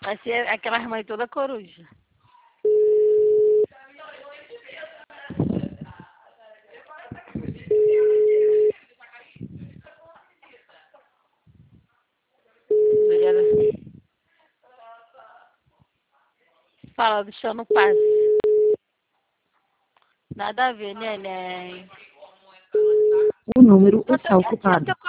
Vai ser aquelas mães toda coruja. Fala do chão no passe. Nada a ver, neném. O número está ocupado.